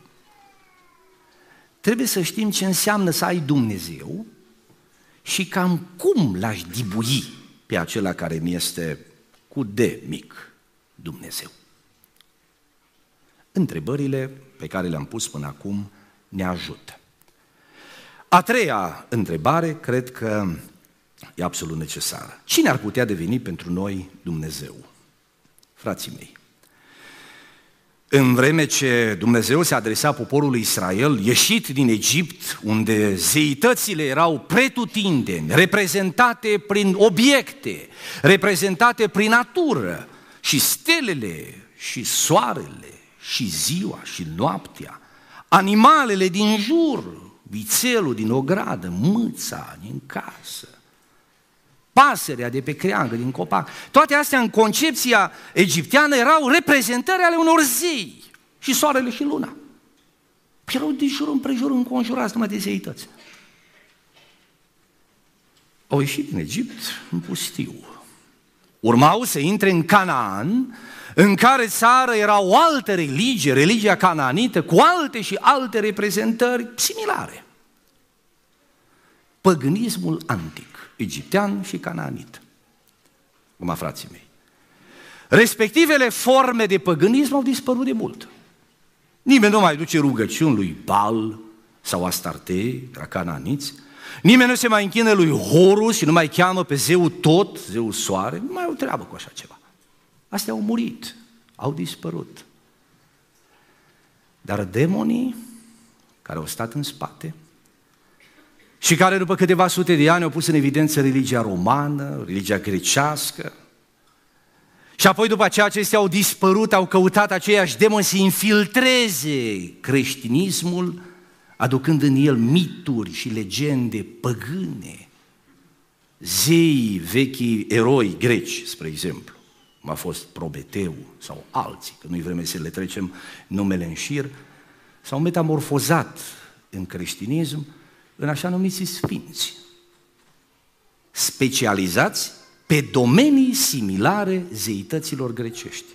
trebuie să știm ce înseamnă să ai Dumnezeu și cam cum l-aș dibui pe acela care mi este cu D mic, Dumnezeu. Întrebările pe care le-am pus până acum ne ajută. A treia întrebare, cred că e absolut necesară. Cine ar putea deveni pentru noi Dumnezeu? Frații mei, în vreme ce Dumnezeu se adresa poporului Israel, ieșit din Egipt, unde zeitățile erau pretutindeni, reprezentate prin obiecte, reprezentate prin natură, și stelele, și soarele, și ziua, și noaptea, animalele din jur, vițelul din ogradă, mâța din casă, pasărea de pe creangă, din copac, toate astea în concepția egipteană erau reprezentări ale unor zei, și soarele și luna. Erau de jur împrejur înconjurați numai de zeități. Au ieșit din Egipt în pustiu. Urmau să intre în Canaan, în care țară era o altă religie, religia canaanită, cu alte și alte reprezentări similare. Păgânismul antic, egiptean și canaanit. Acum, frații mei, respectivele forme de păgânism au dispărut de mult. Nimeni nu mai duce rugăciuni lui Baal sau Astarte, la canaaniți. Nimeni nu se mai închină lui Horus și nu mai cheamă pe zeul Tot, zeul Soare. Nu mai au treabă cu așa ceva. Astea au murit, au dispărut. Dar demonii care au stat în spate și care după câteva sute de ani au pus în evidență religia romană, religia grecească, și apoi după aceea acestea au dispărut, au căutat aceiași demoni să infiltreze creștinismul, aducând în el mituri și legende păgâne, zei vechii eroi greci, spre exemplu, cum a fost Prometeu sau alții, că nu-i vreme să le trecem numele în șir, s-au metamorfozat în creștinism în așa numiți sfinți, specializați pe domenii similare zeităților grecești.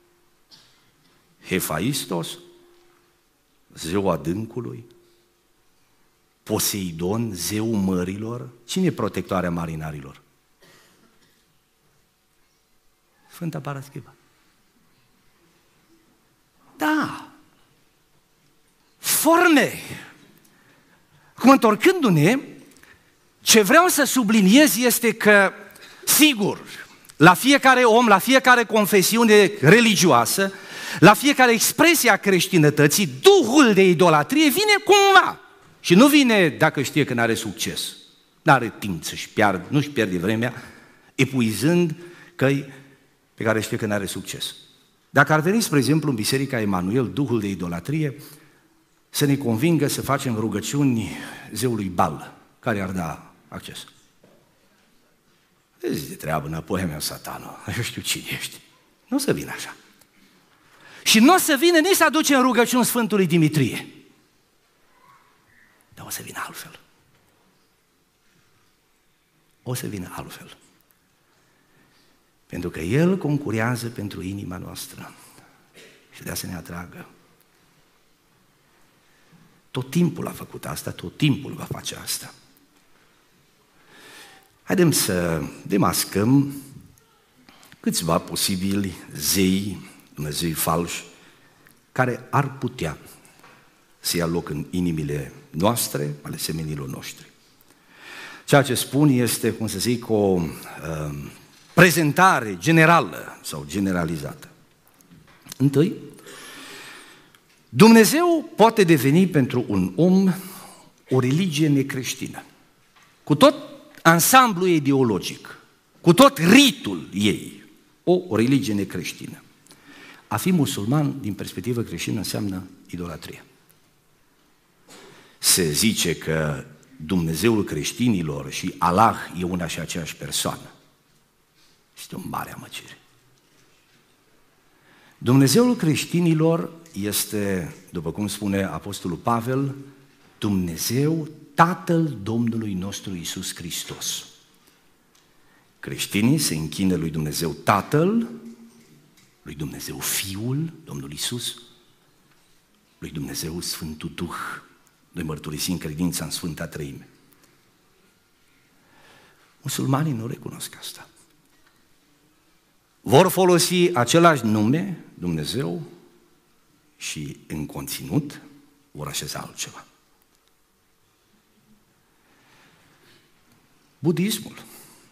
Hefaistos, zeu adâncului, Poseidon, zeu mărilor. Cine e protectoarea marinarilor? Sfânta Paraschiva. Da, forme. Acum, întorcându-ne, ce vreau să subliniez este că, sigur, la fiecare om, la fiecare confesiune religioasă, la fiecare expresie a creștinătății, duhul de idolatrie vine cumva. Și nu vine dacă știe că n-are succes. N-are timp nu-și pierde vremea epuizând căi pe care știe că n-are succes. Dacă ar veni, spre exemplu, în Biserica Emanuel, duhul de idolatrie, să ne convingă să facem rugăciuni zeului Bal, care ar da acces. Zici de treabă înapoi, mea, satanul, eu știu cine ești. Nu o să vină așa. Și nu o să vină nici să aduce în rugăciuni Sfântului Dimitrie. Dar o să vină altfel. O să vină altfel. Pentru că El concurează pentru inima noastră și vrea să ne atragă. Tot timpul a făcut asta, tot timpul va face asta. Haidem să demascăm câțiva posibili zei, Dumnezei falși, care ar putea să ia loc în inimile noastre, ale semenilor noștri. Ceea ce spun este, cum să zic, o prezentare generală sau generalizată. Întâi, Dumnezeu poate deveni pentru un om o religie necreștină, cu tot ansamblul ideologic, cu tot ritul ei, o religie necreștină. A fi musulman, din perspectivă creștină, înseamnă idolatrie. Se zice că Dumnezeul creștinilor și Allah e una și aceeași persoană. Este o mare amăcire. Dumnezeul creștinilor este, după cum spune Apostolul Pavel, Dumnezeu, Tatăl Domnului nostru Iisus Hristos. Creștinii se închină lui Dumnezeu Tatăl, lui Dumnezeu Fiul, Domnul Iisus, lui Dumnezeu Sfântul Duh. Noi mărturisim credința în Sfânta Treime. Musulmanii nu recunosc asta. Vor folosi același nume, Dumnezeu, și în conținut vor așeza altceva. Budismul.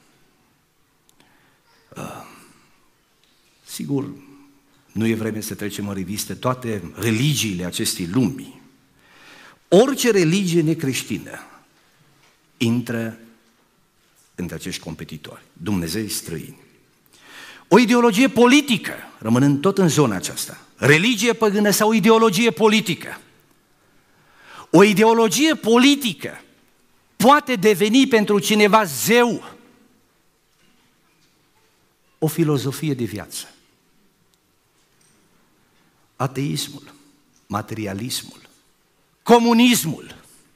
Sigur, nu e vreme să trecem în revistă toate religiile acestei lumi. Orice religie necreștină intră între acești competitori, Dumnezei străini. O ideologie politică, rămânând tot în zona aceasta, religie păgână sau ideologie politică. O ideologie politică poate deveni pentru cineva zeu, o filozofie de viață. Ateismul, materialismul, comunismul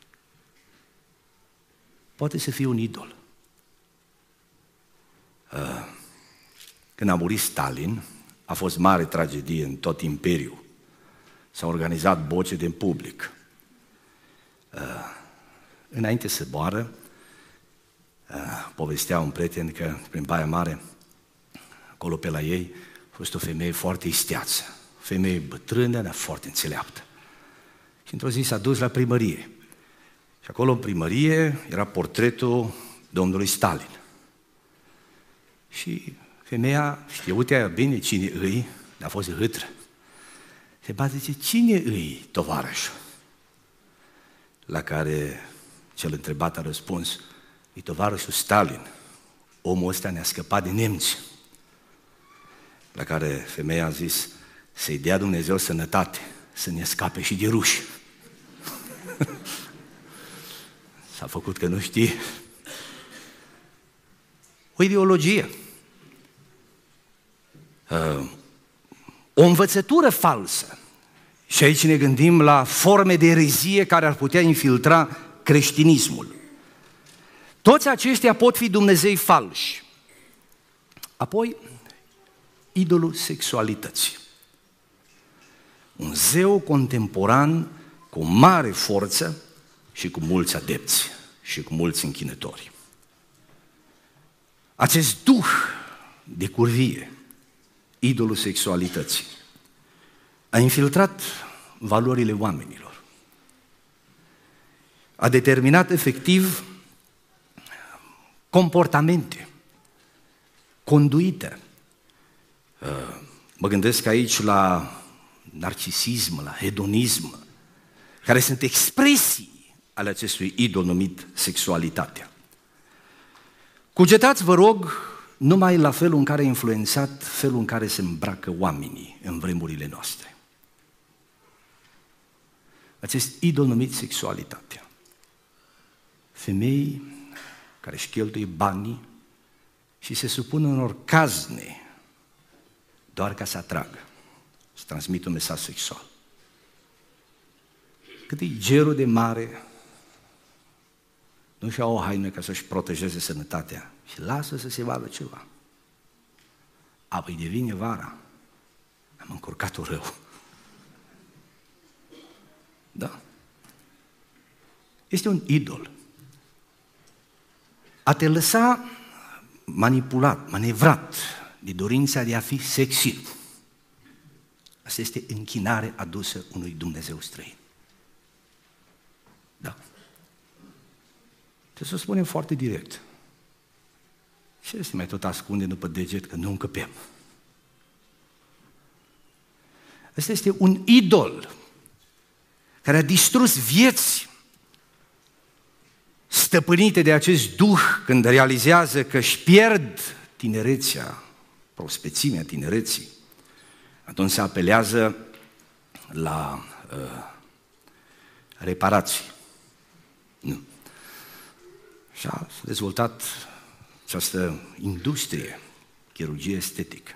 poate să fie un idol. Când a murit Stalin, a fost mare tragedie în tot imperiul. S-a organizat boce din public. Înainte să moară, povestea un prieten că prin Baia Mare, acolo pe la ei, a fost o femeie foarte isteață, o femeie bătrână, dar foarte înțeleaptă. Și într-o zi s-a dus la primărie. Și acolo în primărie era portretul domnului Stalin. Și femeia știutea bine cine îi, dar a fost hâtră. Se bate, zice, cine îi tovarășul? La care cel întrebat a răspuns, e tovarășul Stalin. Omul ăsta ne-a scăpat de nemți. La care femeia a zis, să-i dea Dumnezeu sănătate, să ne scape și de ruși. S-a făcut că nu știe. O ideologie. O învățătură falsă. Și aici ne gândim la forme de erezie care ar putea infiltra creștinismul. Toți aceștia pot fi Dumnezei falși. Apoi, idolul sexualității. Un zeu contemporan cu mare forță și cu mulți adepți și cu mulți închinători. Acest duh de curvie, idolul sexualității, a infiltrat valorile oamenilor. A determinat efectiv comportamente, conduită. Mă gândesc aici la narcisism, la hedonism, care sunt expresii ale acestui idol numit sexualitatea. Cugetați, vă rog, numai la felul în care a influențat felul în care se îmbracă oamenii în vremurile noastre. Acest idol numit sexualitatea. Femei care își cheltuie banii și se supun unor cazne doar ca să atragă, să transmită un mesaj sexual. Cât e gerul de mare, nu și-au o haină ca să-și protejeze sănătatea și lasă să se vadă ceva. apoi devine vara. Am încurcat-o rău. Da. Este un idol. A te lăsa manipulat, manevrat de dorința de a fi sexy. Asta este închinare adusă unui Dumnezeu străin. Da. Trebuie să o spunem foarte direct. Ce se mai tot ascunde după deget că nu încăpem? Asta este un idol care a distrus vieți stăpânite de acest duh când realizează că își pierd tinerețea, prospețimea tinereții. Atunci se apelează la reparații. Nu. Și a dezvoltat această industrie, chirurgie estetică.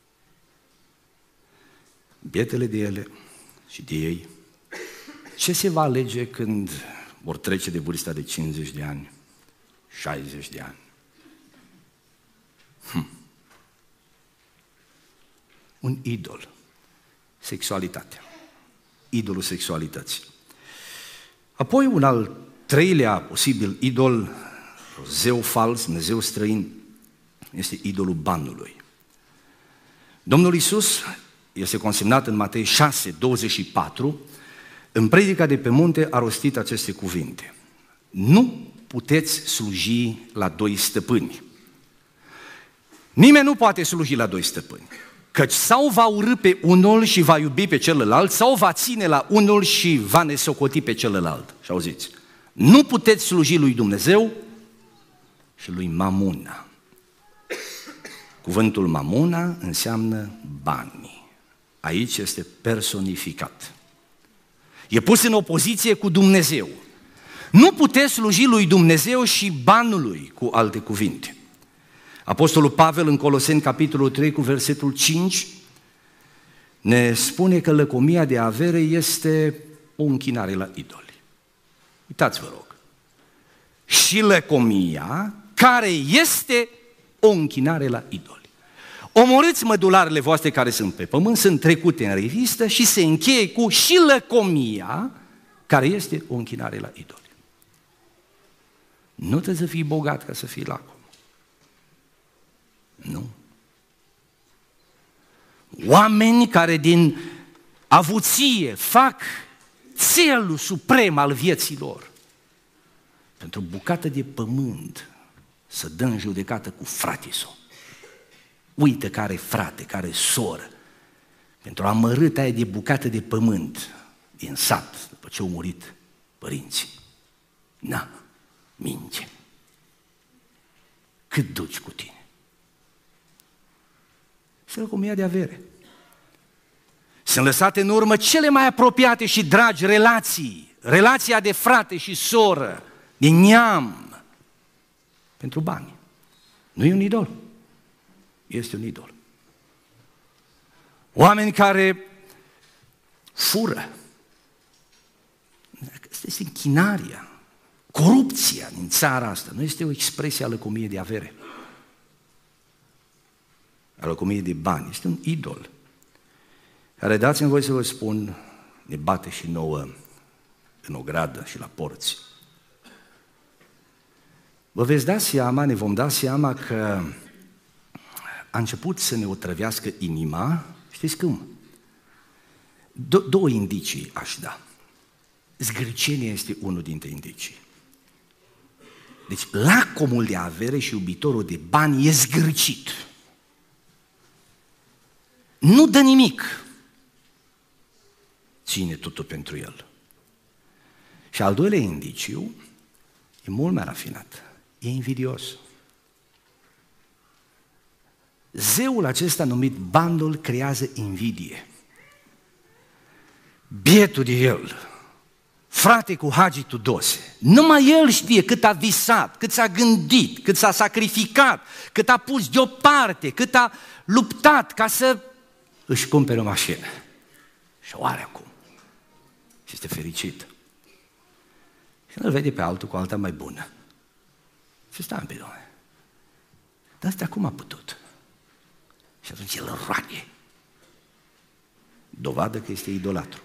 Bietele de ele și de ei, ce se va alege când vor trece de vârsta de 50 de ani, 60 de ani? Un idol, sexualitatea, idolul sexualității. Apoi un al treilea posibil idol, zeu fals, Dumnezeu străin, este idolul banului. Domnul Iisus este consemnat în Matei 6:24, în predica de pe munte a rostit aceste cuvinte: nu puteți sluji la doi stăpâni. Nimeni nu poate sluji la doi stăpâni, căci sau va urî pe unul și va iubi pe celălalt, sau va ține la unul și va nesocoti pe celălalt. Și auziți, nu puteți sluji lui Dumnezeu și lui Mamona. Cuvântul Mamona înseamnă bani. Aici este personificat. E pus în opoziție cu Dumnezeu. Nu puteți sluji lui Dumnezeu și banului, cu alte cuvinte. Apostolul Pavel în Coloseni, capitolul 3, cu versetul 5, ne spune că lăcomia de avere este o închinare la idoli. Uitați-vă, rog. Și lăcomia, care este o închinare la idoli. Omorâți mădularele voastre care sunt pe pământ, sunt trecute în revistă și se încheie cu și lăcomia, care este o închinare la idoli. Nu trebuie să fii bogat ca să fii lacom. Nu. Oameni care din avuție fac țelul suprem al vieții lor, pentru o bucată de pământ să dă în judecată cu fratisul. Uită care frate, care soră, pentru amărât aia de bucată de pământ din sat, după ce au murit părinții. Na, minge. Cât duci cu tine? Și lăcomia de avere. Sunt lăsate în urmă cele mai apropiate și dragi relații, relația de frate și soră, de neam, pentru bani. Nu e un idol. Este un idol. Oameni care fură. Asta este închinarea, corupția din țara asta. Nu este o expresie a lăcomiei de avere, a lăcomiei de bani. Este un idol care, dați-mi voi să vă spun, ne bate și nouă în ogradă și la porți. Vă veți da seama, ne vom da seama că a început să ne otrăvească inima, știți cum? Două indicii aș da. Zgârcenia este unul dintre indicii. Deci lacomul de avere și iubitorul de bani e zgârcit. Nu dă nimic. Ține totul pentru el. Și al doilea indiciu e mult mai rafinat. E invidios. Zeul acesta numit bandul creează invidie. Bietul de el, frate cu Hagi Tudose, numai el știe cât a visat, cât s-a gândit, cât s-a sacrificat, cât a pus deoparte, cât a luptat ca să își cumpere o mașină. Și o are acum. Și este fericit. Și îl vede pe altul cu alta mai bună. Și stai pe Doamne. Dar asta cum a putut? Și atunci el roage. Dovadă că este idolatru.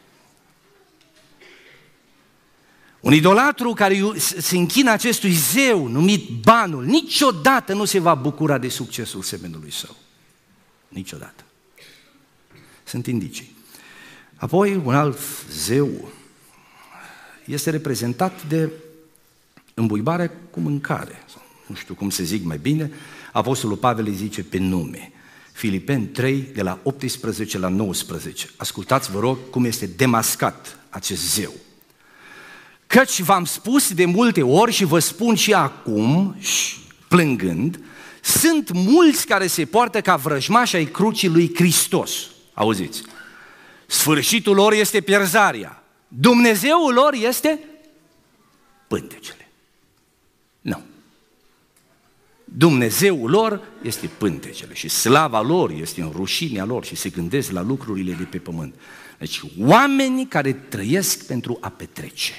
Un idolatru care se închină acestui zeu numit banul, niciodată nu se va bucura de succesul semenului său. Niciodată. Sunt indicii. Apoi, un alt zeu este reprezentat de îmbuibare cu mâncare. Nu știu cum se zic mai bine. Apostolul Pavel îi zice pe nume. Filipeni 3, de la 18 la 19. Ascultați, vă rog, cum este demascat acest zeu. Căci v-am spus de multe ori și vă spun și acum, plângând, sunt mulți care se poartă ca vrăjmași ai crucii lui Hristos. Auziți? Sfârșitul lor este pierzarea. Dumnezeul lor este pântecele. Nu. Dumnezeul lor este pântecele și slava lor este în rușinea lor și se gândesc la lucrurile de pe pământ. Deci oamenii care trăiesc pentru a petrece.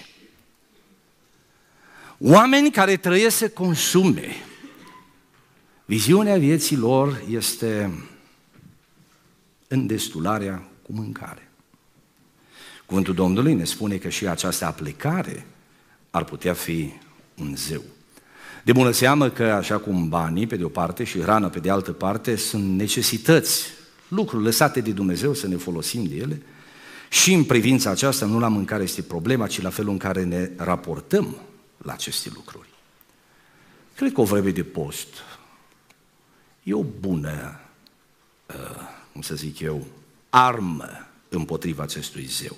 Oameni care trăiesc să consume. Viziunea vieții lor este îndestularea cu mâncare. Cuvântul Domnului ne spune că și această aplecare ar putea fi un zeu. De bună seamă că, așa cum banii pe de o parte și hrana pe de altă parte sunt necesități, lucruri lăsate de Dumnezeu să ne folosim de ele, și în privința aceasta nu la mâncare este problema, ci la felul în care ne raportăm la aceste lucruri. Cred că o vreme de post e o bună, cum să zic eu, armă împotriva acestui zeu.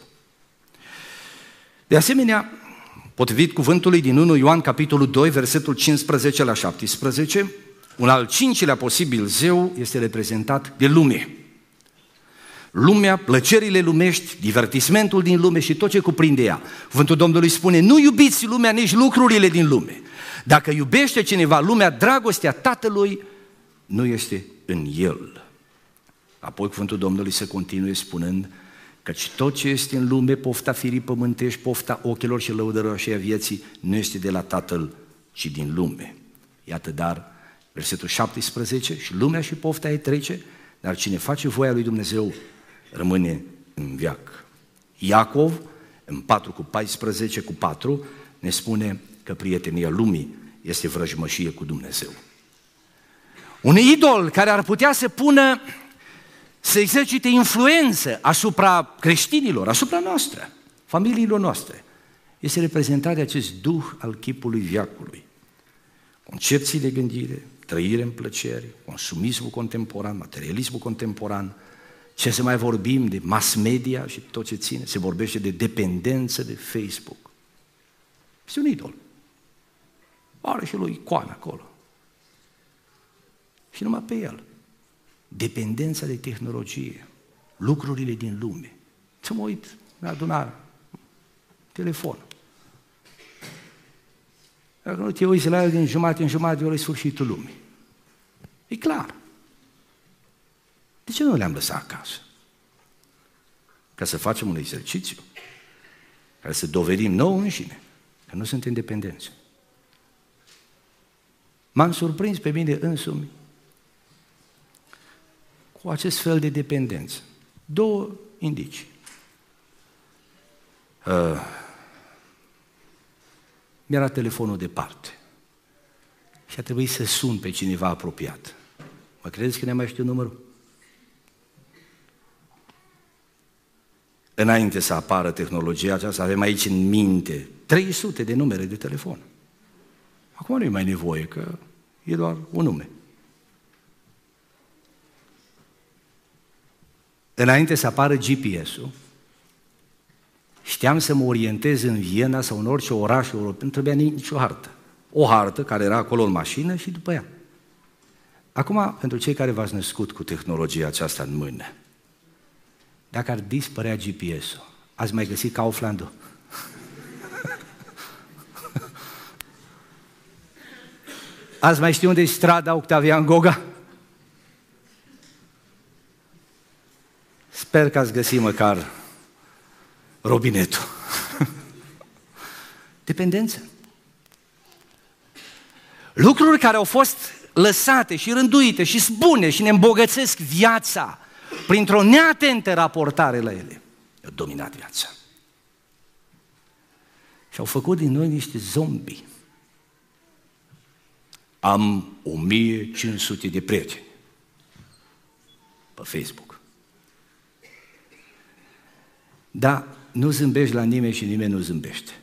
De asemenea, potrivit cuvântului din 1 Ioan, capitolul 2, versetul 15 la 17, un al cincilea posibil zeu este reprezentat de lume. Lumea, plăcerile lumești, divertismentul din lume și tot ce cuprinde ea. Cuvântul Domnului spune, nu iubiți lumea, nici lucrurile din lume. Dacă iubește cineva lumea, dragostea Tatălui nu este în el. Apoi cuvântul Domnului se continue spunând, căci tot ce este în lume, pofta firii pământești, pofta ochilor și lăudăroșia vieții, nu este de la Tatăl, ci din lume. Iată, dar, versetul 17, și lumea și pofta ei trece, dar cine face voia lui Dumnezeu rămâne în veac. Iacov, în 4:14 ne spune că prietenia lumii este vrăjmășie cu Dumnezeu. Un idol care ar putea să exercite influență asupra creștinilor, asupra noastră, familiilor noastre, este reprezentat de acest duh al chipului veacului. Concepții de gândire, trăire în plăceri, consumismul contemporan, materialismul contemporan, ce să mai vorbim de mass media și tot ce ține, se vorbește de dependență de Facebook. Este un idol. Are și lui icoană acolo. Și numai pe el. Dependența de tehnologie, lucrurile din lume. Să mă uit la adunare, telefon. Dacă nu te uiți la el din jumătate în jumătate, ori e sfârșitul lumii. E clar. De ce nu le-am lăsat acasă? Ca să facem un exercițiu, ca să dovedim nouă înșine că nu suntem dependenți. M-am surprins pe mine însumi cu acest fel de dependență. Două indicii. Mi-era telefonul departe și a trebuit să sun pe cineva apropiat. Mă credeți că ne mai știu numărul? Înainte să apară tehnologia aceasta, avem aici în minte 300 de numere de telefon. Acum nu e mai nevoie, că e doar un nume. Înainte să apară GPS-ul, știam să mă orientez în Viena sau în orice oraș european, nu trebuia nicio hartă. O hartă care era acolo în mașină și după ea. Acum, pentru cei care v-ați născut cu tehnologia aceasta în mână, dacă ar dispărea GPS-ul, ați mai găsit Kaufland-ul? Ați mai ști unde e strada Octavian Goga? Sper că ați găsit măcar robinetul. Dependență. Lucruri care au fost lăsate și rânduite și sunt bune și ne îmbogățesc viața printr-o neatentă raportare la ele, au dominat viața. Și au făcut din noi niște zombi. Am 1500 de prieteni pe Facebook. Dar nu zâmbești la nimeni și nimeni nu zâmbește.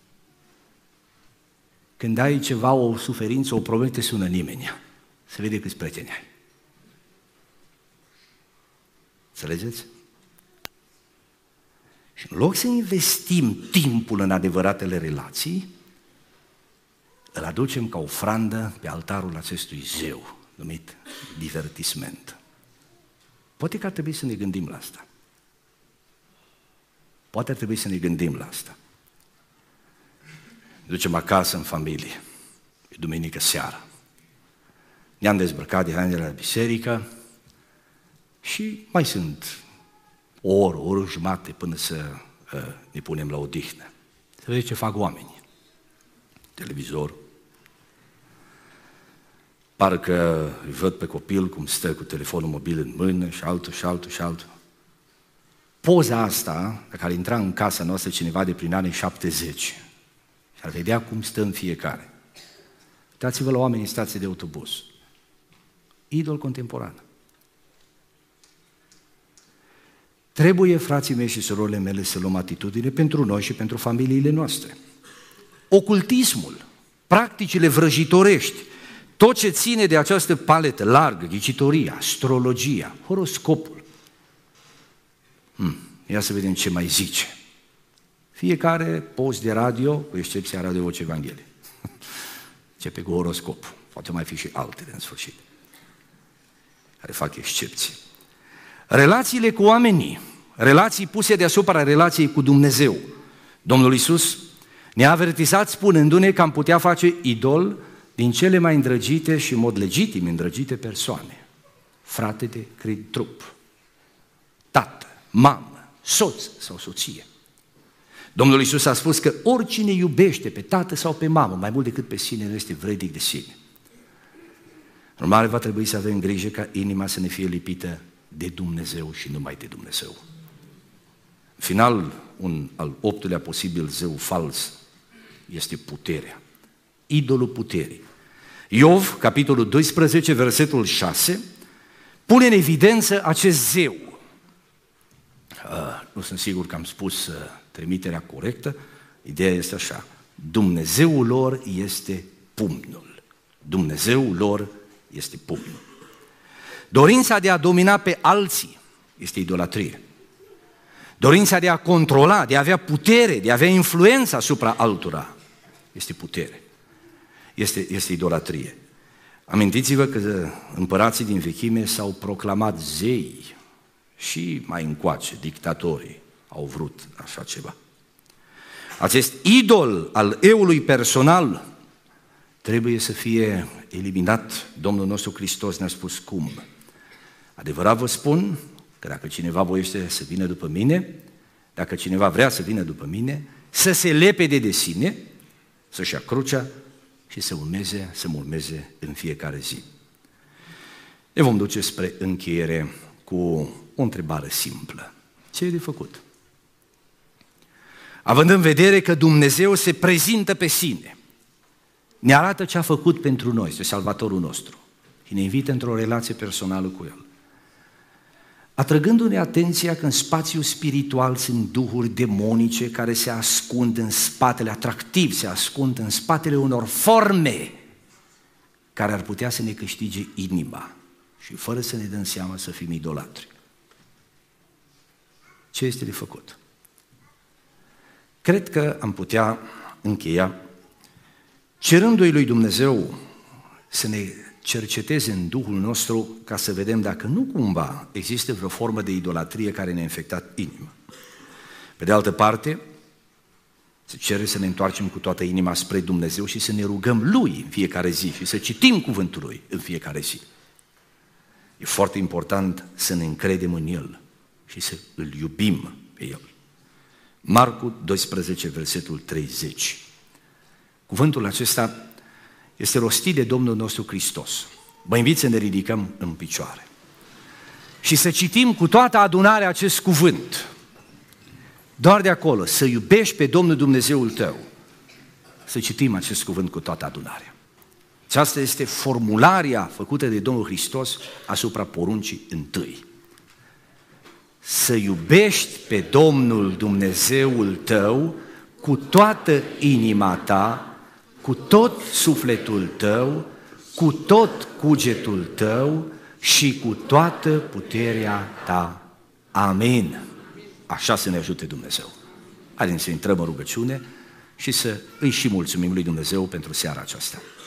Când ai ceva, o suferință, o problemă, te sună nimeni. Să vede câți prieteni ai. Înțelegeți? Și în loc să investim timpul în adevăratele relații, îl aducem ca ofrandă pe altarul acestui zeu, numit divertisment. Poate că ar trebui să ne gândim la asta. Poate ar trebui să ne gândim la asta. Ne ducem acasă în familie, e duminică seara. Ne-am dezbrăcat de hainele la biserică și mai sunt o oră jumătate până să ne punem la odihnă. Să vedeți ce fac oamenii. Televizor. Parcă îi văd pe copil cum stă cu telefonul mobil în mână și altul. Poza asta, dacă ar intra în casa noastră cineva de prin anii 70 și ar vedea cum stă în fiecare. Uitați-vă la oamenii în stație de autobuz. Idol contemporan. Trebuie, frații mei și surorile mele, să luăm atitudine pentru noi și pentru familiile noastre. Ocultismul, practicile vrăjitorești, tot ce ține de această paletă largă, ghicitoria, astrologia, horoscopul. Ia să vedem ce mai zice. Fiecare post de radio, cu excepția Radio Voce Evanghelie. Începe cu horoscopul. Poate mai fi și altele în sfârșit, care fac excepții. Relațiile cu oamenii, relații puse deasupra relației cu Dumnezeu. Domnul Iisus ne-a avertizat spunându-ne că am putea face idol din cele mai îndrăgite și în mod legitim îndrăgite persoane. Frate de trup, tată, mamă, soț sau soție. Domnul Iisus a spus că oricine iubește pe tată sau pe mamă mai mult decât pe sine nu este vrednic de sine. Normal, va trebui să avem grijă ca inima să ne fie lipită de Dumnezeu și numai de Dumnezeu. În final, un al 8-lea posibil zeu fals este puterea. Idolul puterii. Iov, capitolul 12, versetul 6, pune în evidență acest zeu. Nu sunt sigur că am spus trimiterea corectă. Ideea este așa: Dumnezeul lor este pumnul. Dumnezeul lor este pumnul. Dorința de a domina pe alții este idolatrie. Dorința de a controla, de a avea putere, de a avea influență asupra altora este putere. Este idolatrie. Amintiți-vă că împărații din vechime s-au proclamat zei și mai încoace, dictatorii au vrut așa ceva. Acest idol al eului personal trebuie să fie eliminat. Domnul nostru Hristos ne-a spus cum. Adevărat vă spun că dacă cineva voiește să vină după mine, dacă cineva vrea să vină după mine, să se lepede de sine, să-și ia crucea și să mă urmeze în fiecare zi. Ne vom duce spre încheiere cu o întrebare simplă. Ce e de făcut? Având în vedere că Dumnezeu se prezintă pe sine, ne arată ce a făcut pentru noi, este Salvatorul nostru și ne invită într-o relație personală cu El. Atrăgându-ne atenția că în spațiul spiritual sunt duhuri demonice care se ascund în spatele, atractiv, se ascund în spatele unor forme care ar putea să ne câștige inima și fără să ne dăm seama să fim idolatri. Ce este de făcut? Cred că am putea încheia cerându-i lui Dumnezeu să ne cerceteze în Duhul nostru ca să vedem dacă nu cumva există vreo formă de idolatrie care ne-a infectat inima. Pe de altă parte, se cere să ne întoarcem cu toată inima spre Dumnezeu și să ne rugăm Lui în fiecare zi și să citim cuvântul Lui în fiecare zi. E foarte important să ne încredem în El și să îl iubim pe El. Marcu 12, versetul 30. Cuvântul acesta este rostit de Domnul nostru Hristos. Vă invit să ne ridicăm în picioare și să citim cu toată adunarea acest cuvânt. Doar de acolo, să iubești pe Domnul Dumnezeul tău. Să citim acest cuvânt cu toată adunarea. Aceasta este formularea făcută de Domnul Hristos asupra poruncii întâi. Să iubești pe Domnul Dumnezeul tău cu toată inima ta, cu tot sufletul tău, cu tot cugetul tău și cu toată puterea ta. Amin. Așa să ne ajute Dumnezeu. Haideți să intrăm în rugăciune și să îi și mulțumim lui Dumnezeu pentru seara aceasta.